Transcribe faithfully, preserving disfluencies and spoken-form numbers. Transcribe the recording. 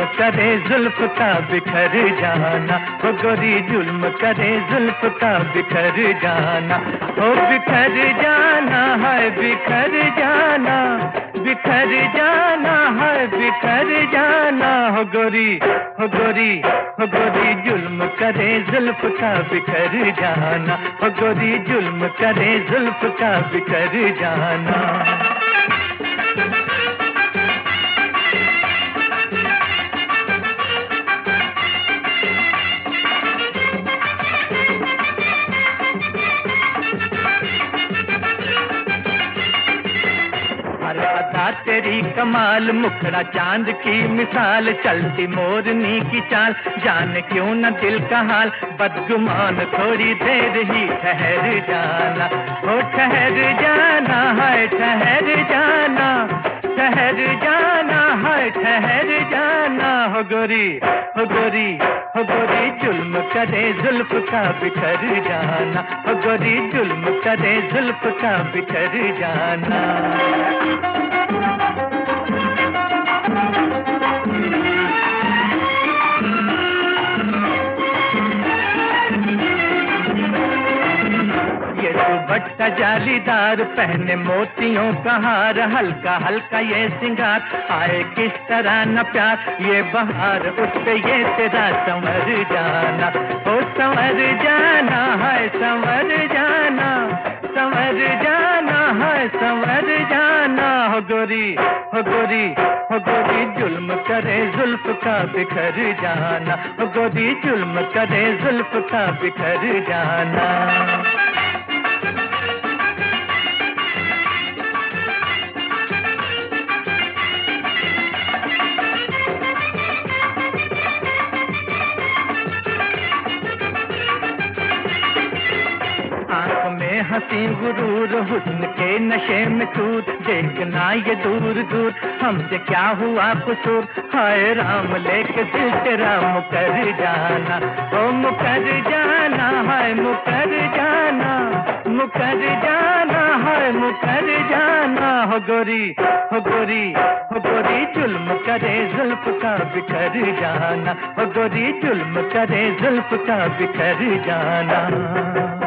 करे जुल्फ का बिखर जाना, हो गोरी जुल्म करे जुल्फ का बिखर जाना, हो बिखर जाना है बिखर जाना, बिखर जाना है बिखर जाना, हो गोरी हो गोरी हो गोरी जुल्म करे जुल्फ का बिखर जाना, हो गोरी जुल्म करे जुल्फ का बिखर जाना। तेरी कमाल मुखड़ा चांद की मिसाल, चलती मोरनी की चाल, जाने क्यों न दिल का हाल, बदगुमान थोड़ी देर ही ठहर जाना, हो ठहर जाना है ठहर जाना, ठहर जाना है ठहर जाना, हो गोरी हो गोरी हो गोरी जुल्म करे जुल्फ का बिखर जाना, हो गोरी जुल्म करे जुल्फ का बिखर जाना। दुपट्टा जालीदार पहने मोतियों का हार, हल्का हल्का ये सिंगार, आए किस तरह न प्यार, ये बहार उस पे ये तेरा संवर जाना, ओ संवर जाना है संवर जाना, संवर जाना है संवर जाना, हो गोरी हो गोरी हो गोरी जुल्म करे जुल्फ का बिखर जाना, हो गोरी जुल्म करे जुल्फ का बिखर जाना। हंसी गुरूर हुस्न के नशे में चूर, देखना ये दूर दूर हमसे क्या हुआ कसूर, हाय राम लेके दिल तेरा मुकर जाना, ओ मुकर जाना हाय मुकर जाना, मुकर जाना हाय मुकर जाना, हो गोरी हो गोरी हो गोरी जुल्म करे जुल्फ का बिखर जाना, हो गोरी जुल्म करे जुल्फ का बिखर जाना।